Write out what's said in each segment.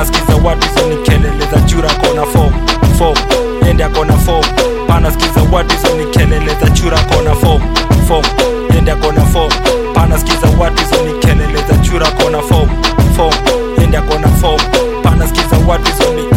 pana skiza watu hizo ni kelele za chura kona form yende akona form, pana skiza watu hizo ni kelele za chura kona form yende akona form, pana skiza watu hizo ni kelele za chura kona form yende akona form, pana skiza watu hizo ni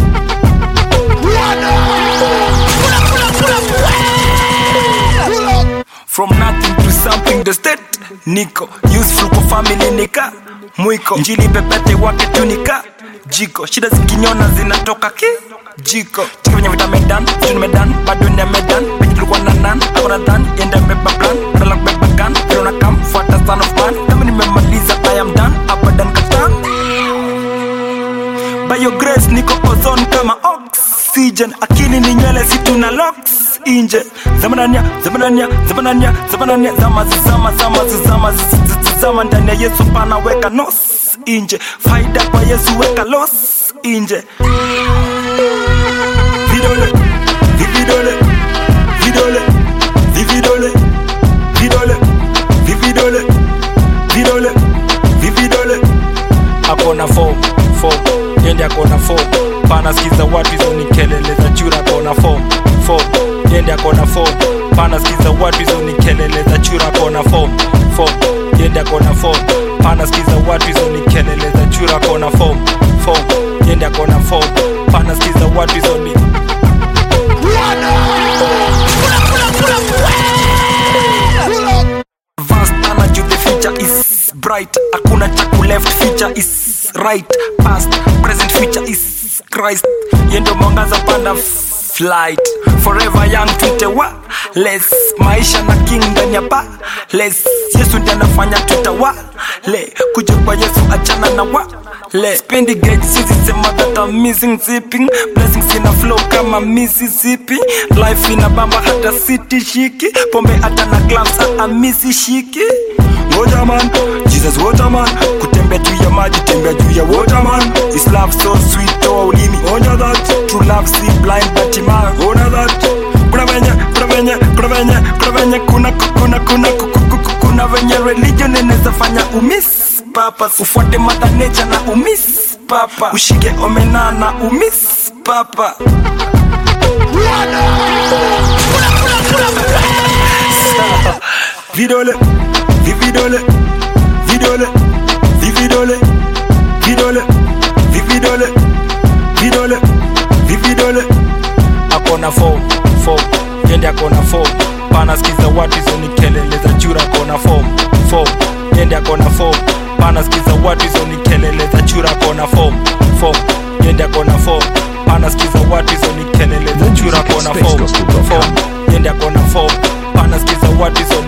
from nothing to something the state niko useful kwa family nika mwiko njili pepete wake tunika jiko shida zikinyona zinatoka jiko chika venye vita medan tuni medan bado ni medan penye tulikuwa na nan akona dhan yenda mbeba plan badala kubeba gun vile unakam fuata son of man kama nimemaliza I am done abadan katan by your grace niko ozone kama oxygen akili ni nywele si tuna locks inje zamanania zama ndani ya Yesu pana weka nos inje faida kwa Yesu weka loss inje vidole akona form yende akona form, pana skiza watu hizo ni kelele za chura akona form yende akona form, pana skiza watu hizo ni kelele za chura akona form yende akona form, pana skiza watu hizo ni kelele za chura akona form yende akona form, pana skiza watu hizo ni vast energy, the future is bright, hakuna chaku left, future is right, past present future is Christ, yendo mwangaza panda flight, forever young tutewa less, maisha na king ndani ya pa less, Yesu ndiye anafanya tutawa le, kuja kwa Yesu achana na wa le, spendi gauge sisi sema that I'm missing zipping, blessings in a flow kama Mississippi, life ina bamba hata city shiki, pombe hata na gloves hata misi shiki, ngoja man, Jesus waterman, kutembea juu ya maji, tembea juu ya waterman, His love so sweet, toa ulimi, onja that, true love see blind but ima, ona that, kuna venye religion inaweza fanya umiss papa, ufuate mother nature na umiss papa, ushike omena na umiss papa. Vidole akona form yende akona form, pana skiza watu hizo ni kelele za chura akona form yende akona form, pana skiza watu hizo ni kelele za chura akona form yende akona form, pana skiza watu hizo ni kelele za chura akona form yende akona form, pana skiza watu hizo